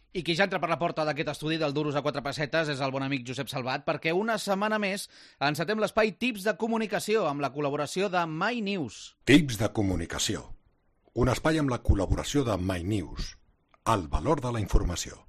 I qui ja entra per la porta d'aquest estudi del Duros a 4 pessetes és el bon amic Josep Salvat, perquè una setmana més encetem l'espai Tips de Comunicació amb la col·laboració de MyNews. Tips de Comunicació. Un espai amb la col·laboració de MyNews. El valor de la informació.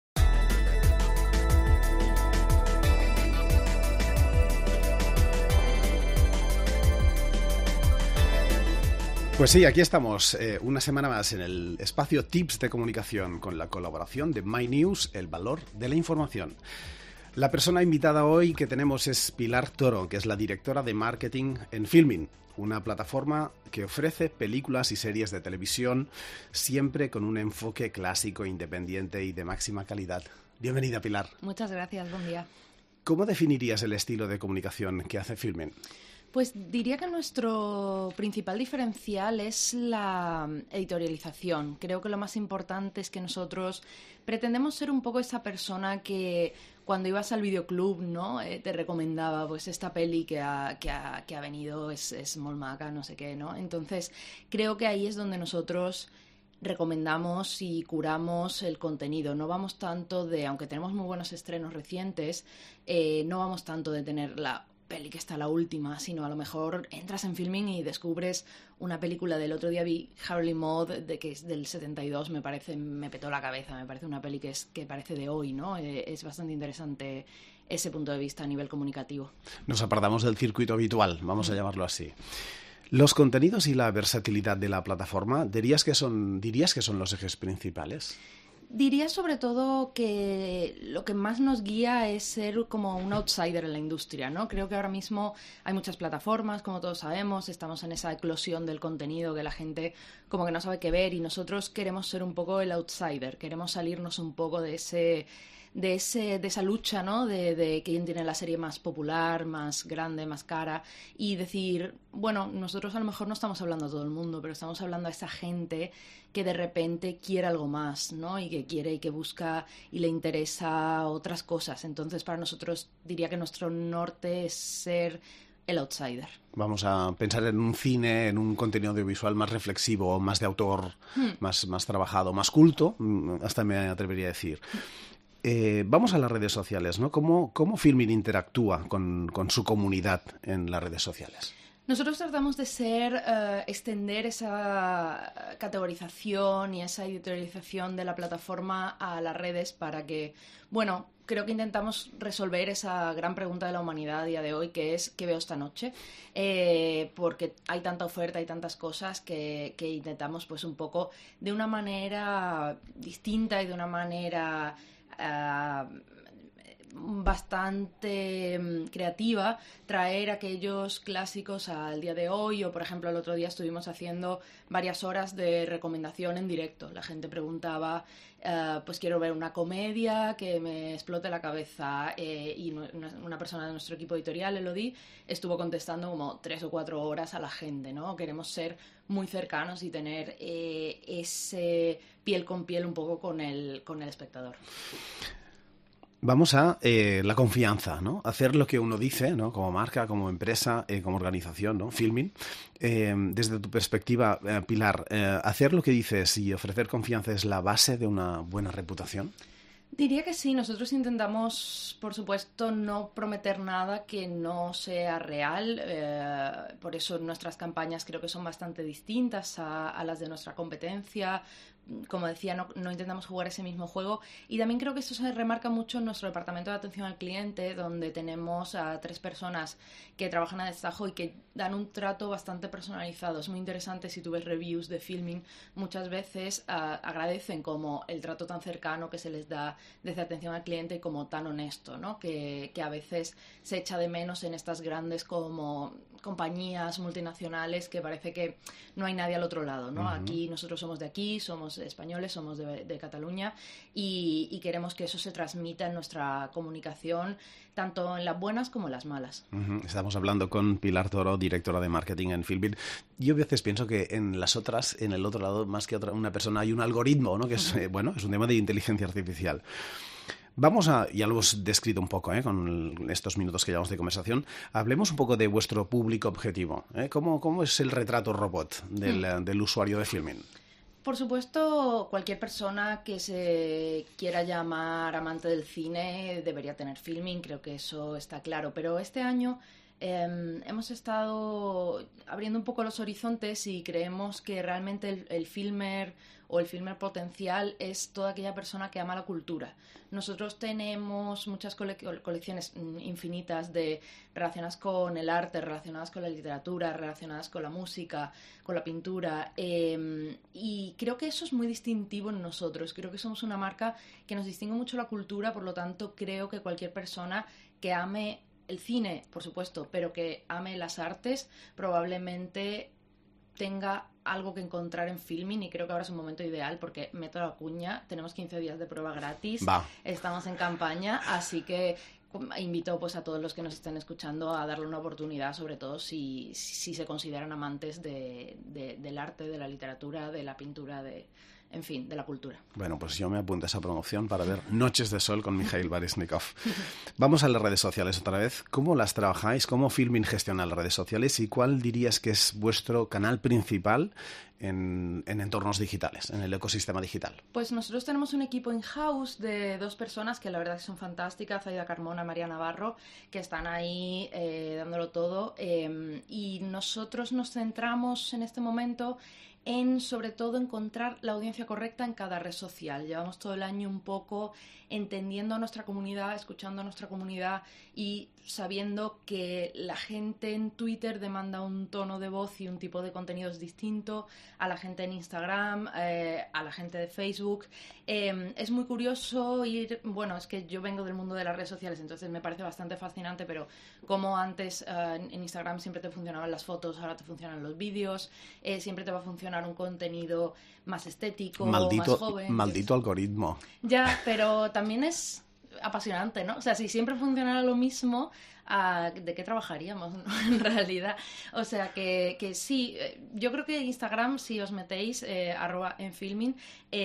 Pues sí, aquí estamos, una semana más en el espacio Tips de Comunicación con la colaboración de MyNews, el valor de la información. La persona invitada hoy que tenemos es Pilar Toro, que es la directora de marketing en Filmin, una plataforma que ofrece películas y series de televisión siempre con un enfoque clásico, independiente y de máxima calidad. Bienvenida, Pilar. Muchas gracias, buen día. ¿Cómo definirías el estilo de comunicación que hace Filmin? Pues diría que nuestro principal diferencial es la editorialización. Creo que lo más importante es que nosotros pretendemos ser un poco esa persona que cuando ibas al videoclub, ¿no? Te recomendaba pues esta peli que ha venido, es molt maca, no sé qué, ¿no? Entonces creo que ahí es donde nosotros recomendamos y curamos el contenido. No vamos tanto de, aunque tenemos muy buenos estrenos recientes, no vamos tanto de tener la peli que está la última, sino a lo mejor entras en Filmin y descubres una película. Del otro día vi Harley Maud, que es del 72, me petó la cabeza, me parece una peli que parece de hoy, ¿no? Es bastante interesante ese punto de vista a nivel comunicativo. Nos apartamos del circuito habitual, vamos a llamarlo así. ¿Los contenidos y la versatilidad de la plataforma dirías que son los ejes principales? Diría sobre todo que lo que más nos guía es ser como un outsider en la industria, ¿no? Creo que ahora mismo hay muchas plataformas, como todos sabemos, estamos en esa eclosión del contenido que la gente como que no sabe qué ver y nosotros queremos ser un poco el outsider, queremos salirnos un poco de esa lucha, ¿no? De quién tiene la serie más popular, más grande, más cara y decir, bueno, nosotros a lo mejor no estamos hablando a todo el mundo, pero estamos hablando a esa gente que de repente quiere algo más, ¿no? Y que quiere y que busca y le interesa otras cosas. Entonces, para nosotros diría que nuestro norte es ser el outsider. Vamos a pensar en un cine, en un contenido audiovisual más reflexivo, más de autor, más trabajado, más culto, hasta me atrevería a decir. Vamos a las redes sociales, ¿no? ¿Cómo Filmin interactúa con su comunidad en las redes sociales? Nosotros tratamos de extender esa categorización y esa editorialización de la plataforma a las redes para que, bueno, creo que intentamos resolver esa gran pregunta de la humanidad a día de hoy, que es ¿qué veo esta noche? Porque hay tanta oferta, hay tantas cosas que intentamos pues un poco de una manera distinta y de una manera bastante creativa, traer aquellos clásicos al día de hoy. O por ejemplo el otro día estuvimos haciendo varias horas de recomendación en directo. La gente preguntaba pues quiero ver una comedia que me explote la cabeza, y una persona de nuestro equipo editorial, Elodie, estuvo contestando como 3 o 4 horas a la gente, ¿no? Queremos ser muy cercanos y tener ese piel con piel un poco con el espectador. Vamos a la confianza, ¿no? Hacer lo que uno dice, ¿no? Como marca, como empresa, como organización, ¿no? Filmin. Desde tu perspectiva, Pilar, hacer lo que dices y ofrecer confianza es la base de una buena reputación. Diría que sí. Nosotros intentamos, por supuesto, no prometer nada que no sea real. Por eso nuestras campañas creo que son bastante distintas a las de nuestra competencia. Como decía, no intentamos jugar ese mismo juego. Y también creo que esto se remarca mucho en nuestro departamento de atención al cliente, donde tenemos a 3 personas que trabajan a destajo y que dan un trato bastante personalizado. Es muy interesante, si tú ves reviews de Filmin, muchas veces agradecen como el trato tan cercano que se les da desde atención al cliente y como tan honesto, ¿no? Que a veces se echa de menos en estas grandes como compañías multinacionales que parece que no hay nadie al otro lado, ¿no? Aquí nosotros somos de aquí, somos españoles, somos de Cataluña y queremos que eso se transmita en nuestra comunicación, tanto en las buenas como en las malas. Estamos hablando con Pilar Toro, directora de marketing en Filmin. Yo a veces pienso que en las otras, en el otro lado, más que una persona, hay un algoritmo, ¿no? Que es, es un tema de inteligencia artificial. Vamos a, ya lo hemos descrito un poco con estos minutos que llevamos de conversación, hablemos un poco de vuestro público objetivo. ¿Cómo es el retrato robot del usuario de Filmin? Por supuesto, cualquier persona que se quiera llamar amante del cine debería tener Filmin, creo que eso está claro. Pero este año hemos estado abriendo un poco los horizontes y creemos que realmente el filmer o el filmer potencial es toda aquella persona que ama la cultura. Nosotros tenemos muchas colecciones infinitas relacionadas con el arte, relacionadas con la literatura, relacionadas con la música, con la pintura, y creo que eso es muy distintivo en nosotros. Creo que somos una marca que nos distingue mucho la cultura, por lo tanto creo que cualquier persona que ame el cine, por supuesto, pero que ame las artes, probablemente tenga algo que encontrar en Filmin, y creo que ahora es un momento ideal porque meto la cuña, tenemos 15 días de prueba gratis, estamos en campaña, así que invito pues a todos los que nos estén escuchando a darle una oportunidad, sobre todo si se consideran amantes del arte, de la literatura, de la pintura, en fin, de la cultura. Bueno, pues yo me apunto a esa promoción para ver Noches de Sol con Mikhail Baryshnikov. Vamos a las redes sociales otra vez. ¿Cómo las trabajáis? ¿Cómo Filmin gestiona las redes sociales? ¿Y cuál dirías que es vuestro canal principal en entornos digitales, en el ecosistema digital? Pues nosotros tenemos un equipo in-house de 2 personas que la verdad son fantásticas, Zaida Carmona, María Navarro, que están ahí dándolo todo. Y nosotros nos centramos en este momento en, sobre todo, encontrar la audiencia correcta en cada red social. Llevamos todo el año un poco entendiendo a nuestra comunidad, escuchando a nuestra comunidad y sabiendo que la gente en Twitter demanda un tono de voz y un tipo de contenidos distinto a la gente en Instagram, a la gente de Facebook. Es muy curioso bueno, es que yo vengo del mundo de las redes sociales, entonces me parece bastante fascinante, pero como antes en Instagram siempre te funcionaban las fotos, ahora te funcionan los vídeos, siempre te va a funcionar un contenido más estético, más joven. Maldito algoritmo. Ya, pero también es apasionante, ¿no? O sea, si siempre funcionara lo mismo, ¿de qué trabajaríamos, ¿no? En realidad. O sea, que sí, yo creo que Instagram, si os metéis, @enfilmin,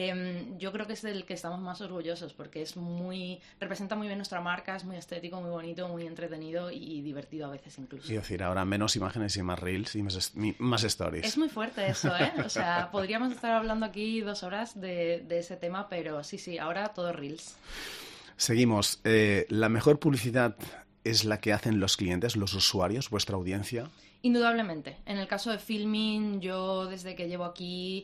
yo creo que es del que estamos más orgullosos, porque representa muy bien nuestra marca, es muy estético, muy bonito, muy entretenido y divertido a veces incluso. Y decir, ahora menos imágenes y más reels y más stories. Es muy fuerte eso, ¿eh? O sea, podríamos estar hablando aquí 2 horas de ese tema, pero sí, ahora todo reels. Seguimos. ¿La mejor publicidad es la que hacen los clientes, los usuarios, vuestra audiencia? Indudablemente. En el caso de Filmin, yo desde que llevo aquí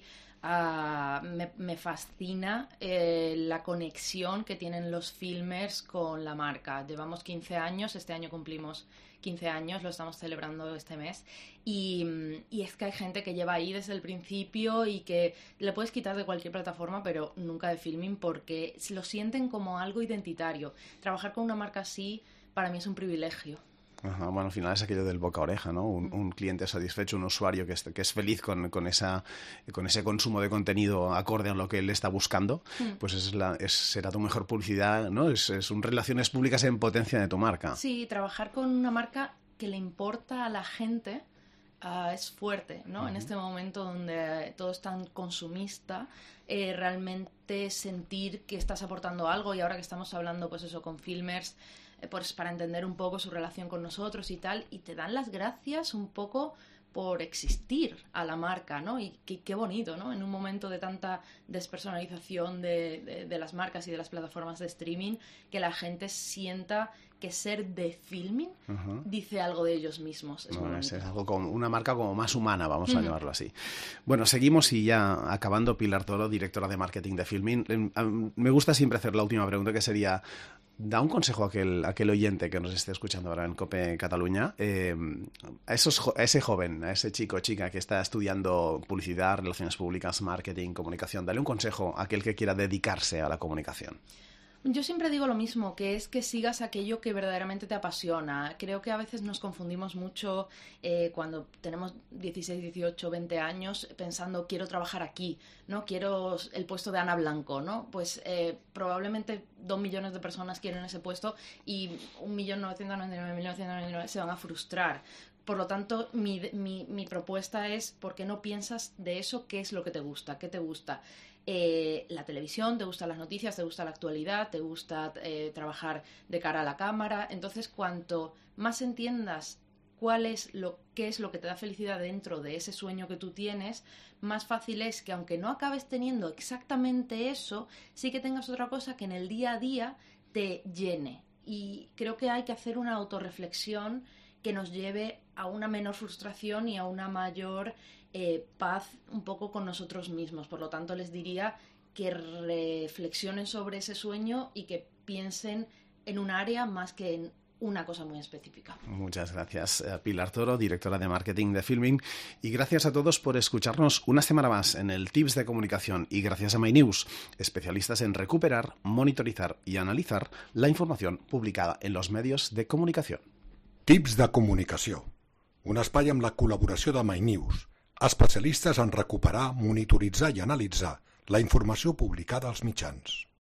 me fascina la conexión que tienen los filmers con la marca. Llevamos 15 años, este año cumplimos 15 años, lo estamos celebrando este mes, y es que hay gente que lleva ahí desde el principio y que le puedes quitar de cualquier plataforma, pero nunca de Filmin, porque lo sienten como algo identitario. Trabajar con una marca así para mí es un privilegio. Ajá, bueno, al final es aquello del boca a oreja, ¿no? Un cliente satisfecho, un usuario que es feliz con ese consumo de contenido acorde a lo que él está buscando, pues será tu mejor publicidad, ¿no? Es un relaciones públicas en potencia de tu marca. Sí, trabajar con una marca que le importa a la gente es fuerte, ¿no? Uh-huh. En este momento donde todo es tan consumista, realmente sentir que estás aportando algo, y ahora que estamos hablando, pues eso, con filmers, pues para entender un poco su relación con nosotros y tal, y te dan las gracias un poco por existir a la marca, ¿no? Y qué bonito, ¿no? En un momento de tanta despersonalización de las marcas y de las plataformas de streaming, que la gente sienta que ser de Filmin dice algo de ellos mismos. Es algo como una marca como más humana, vamos a llamarlo así. Bueno, seguimos y ya acabando, Pilar Toro, directora de marketing de Filmin. Me gusta siempre hacer la última pregunta, que sería: da un consejo a aquel oyente que nos esté escuchando ahora en COPE Cataluña, a ese joven, a ese chico o chica que está estudiando publicidad, relaciones públicas, marketing, comunicación. Dale un consejo a aquel que quiera dedicarse a la comunicación. Yo siempre digo lo mismo, que es que sigas aquello que verdaderamente te apasiona. Creo que a veces nos confundimos mucho cuando tenemos 16, 18, 20 años pensando quiero trabajar aquí, ¿no? Quiero el puesto de Ana Blanco, ¿no? Pues probablemente 2 millones de personas quieren ese puesto y 1.999.999 se van a frustrar. Por lo tanto, mi propuesta es: ¿por qué no piensas de eso? ¿Qué es lo que te gusta? ¿Qué te gusta? La televisión, te gustan las noticias, te gusta la actualidad, te gusta trabajar de cara a la cámara. Entonces, cuanto más entiendas qué es lo que te da felicidad dentro de ese sueño que tú tienes, más fácil es que aunque no acabes teniendo exactamente eso, sí que tengas otra cosa que en el día a día te llene. Y creo que hay que hacer una autorreflexión que nos lleve a una menor frustración y a una mayor paz un poco con nosotros mismos. Por lo tanto, les diría que reflexionen sobre ese sueño y que piensen en un área más que en una cosa muy específica. Muchas gracias, Pilar Toro, directora de marketing de Filmin, y gracias a todos por escucharnos una semana más en el Tips de Comunicación, y gracias a MyNews, especialistas en recuperar, monitorizar y analizar la información publicada en los medios de comunicación. Tips de comunicació. Un espai amb la col·laboració de MyNews, especialistes en recuperar, monitoritzar i analitzar la informació publicada als mitjans.